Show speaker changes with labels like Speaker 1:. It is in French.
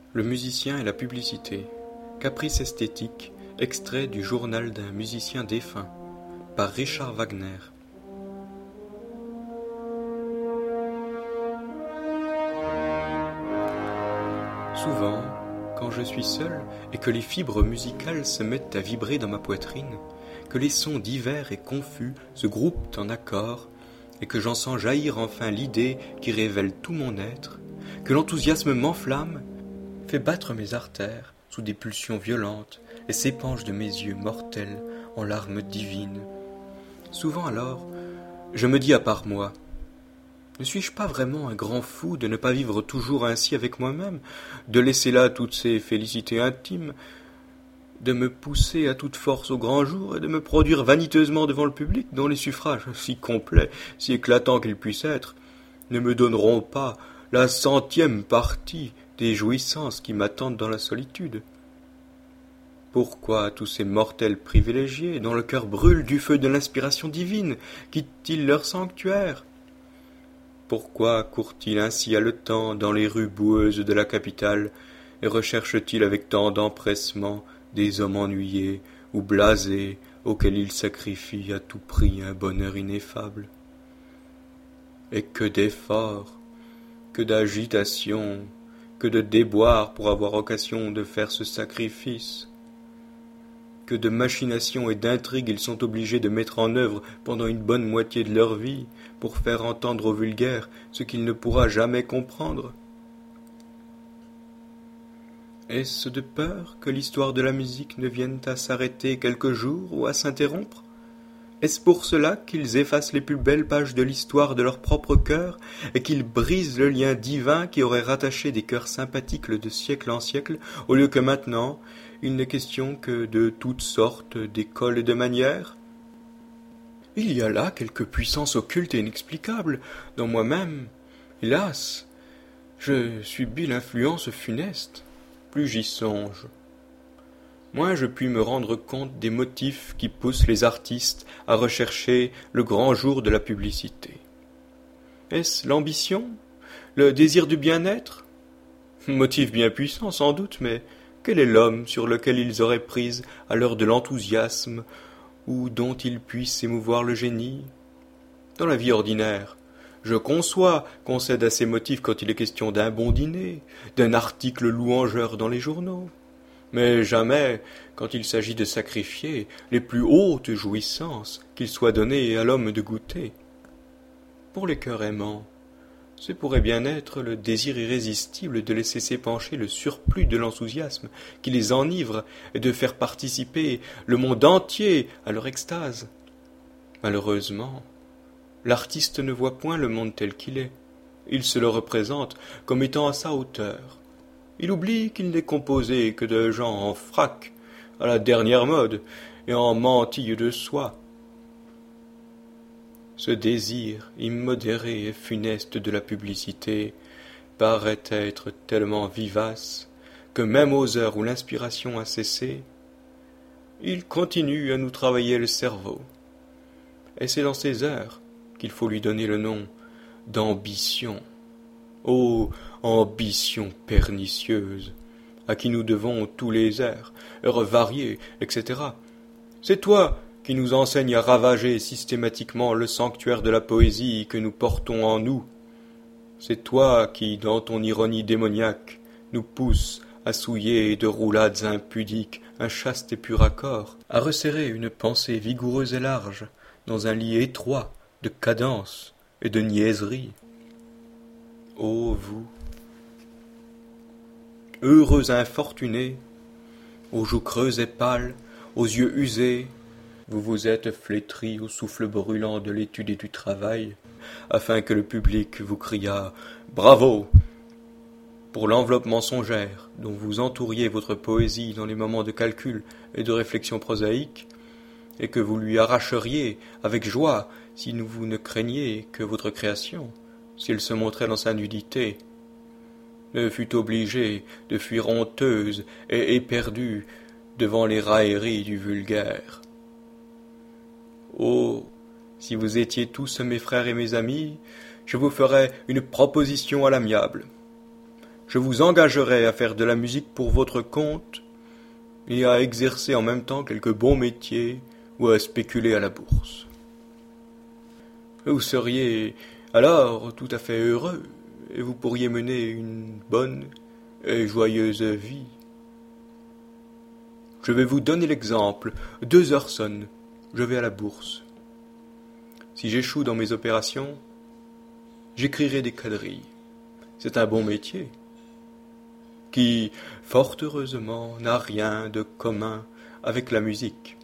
Speaker 1: Le musicien et la publicité. Caprice esthétique, extrait du journal d'un musicien défunt, par Richard Wagner. Souvent, quand je suis seul et que les fibres musicales se mettent à vibrer dans ma poitrine, que les sons divers et confus se groupent en accords, et que j'en sens jaillir enfin l'idée qui révèle tout mon être, que l'enthousiasme m'enflamme, fait battre mes artères sous des pulsions violentes et s'épanche de mes yeux mortels en larmes divines. Souvent alors, je me dis à part moi, ne suis-je pas vraiment un grand fou de ne pas vivre toujours ainsi avec moi-même, de laisser là toutes ces félicités intimes, de me pousser à toute force au grand jour et de me produire vaniteusement devant le public dont les suffrages, si complets, si éclatants qu'ils puissent être, ne me donneront pas la 100e partie des jouissances qui m'attendent dans la solitude. Pourquoi tous ces mortels privilégiés, dont le cœur brûle du feu de l'inspiration divine, quittent-ils leur sanctuaire? Pourquoi courent-ils ainsi haletants dans les rues boueuses de la capitale, et recherchent-ils avec tant d'empressement des hommes ennuyés ou blasés auxquels ils sacrifient à tout prix un bonheur ineffable? Et que d'efforts, que d'agitation, que de déboires pour avoir occasion de faire ce sacrifice, que de machinations et d'intrigues ils sont obligés de mettre en œuvre pendant une bonne moitié de leur vie pour faire entendre au vulgaire ce qu'il ne pourra jamais comprendre. Est-ce de peur que l'histoire de la musique ne vienne à s'arrêter quelques jours ou à s'interrompre? Est-ce pour cela qu'ils effacent les plus belles pages de l'histoire de leur propre cœur et qu'ils brisent le lien divin qui aurait rattaché des cœurs sympathiques de siècle en siècle, au lieu que maintenant il n'est question que de toutes sortes d'écoles et de manières? Il y a là quelque puissance occulte et inexplicable dans moi-même. Hélas, je subis l'influence funeste. Plus j'y songe, moins je puis me rendre compte des motifs qui poussent les artistes à rechercher le grand jour de la publicité. Est-ce l'ambition? Le désir du bien-être? Motif bien puissant sans doute, mais quel est l'homme sur lequel ils auraient prise à l'heure de l'enthousiasme ou dont ils puissent émouvoir le génie? Dans la vie ordinaire, je conçois qu'on cède à ces motifs quand il est question d'un bon dîner, d'un article louangeur dans les journaux, mais jamais quand il s'agit de sacrifier les plus hautes jouissances qu'il soit donné à l'homme de goûter. Pour les cœurs aimants, ce pourrait bien être le désir irrésistible de laisser s'épancher le surplus de l'enthousiasme qui les enivre et de faire participer le monde entier à leur extase. Malheureusement, l'artiste ne voit point le monde tel qu'il est. Il se le représente comme étant à sa hauteur. Il oublie qu'il n'est composé que de gens en frac, à la dernière mode, et en mantille de soie. Ce désir immodéré et funeste de la publicité paraît être tellement vivace que même aux heures où l'inspiration a cessé, il continue à nous travailler le cerveau. Et c'est dans ces heures qu'il faut lui donner le nom d'ambition. Ô ambition pernicieuse, à qui nous devons tous les airs, heures variées, etc. C'est toi qui nous enseignes à ravager systématiquement le sanctuaire de la poésie que nous portons en nous. C'est toi qui, dans ton ironie démoniaque, nous pousses à souiller de roulades impudiques un chaste et pur accord, à resserrer une pensée vigoureuse et large dans un lit étroit de cadence et de niaiserie. Ô vous, heureux infortunés, aux joues creuses et pâles, aux yeux usés, vous vous êtes flétris au souffle brûlant de l'étude et du travail, afin que le public vous criât « Bravo !» pour l'enveloppe mensongère dont vous entouriez votre poésie dans les moments de calcul et de réflexion prosaïque, et que vous lui arracheriez avec joie si vous ne craigniez que votre création, s'il se montrait dans sa nudité, ne fût obligée de fuir honteuse et éperdue devant les railleries du vulgaire. Oh, si vous étiez tous mes frères et mes amis, je vous ferais une proposition à l'amiable. Je vous engagerai à faire de la musique pour votre compte et à exercer en même temps quelque bon métier ou à spéculer à la bourse. Vous seriez alors tout à fait heureux et vous pourriez mener une bonne et joyeuse vie. Je vais vous donner l'exemple. 2 heures sonnent. Je vais à la bourse. Si j'échoue dans mes opérations, j'écrirai des quadrilles. C'est un bon métier, qui, fort heureusement, n'a rien de commun avec la musique.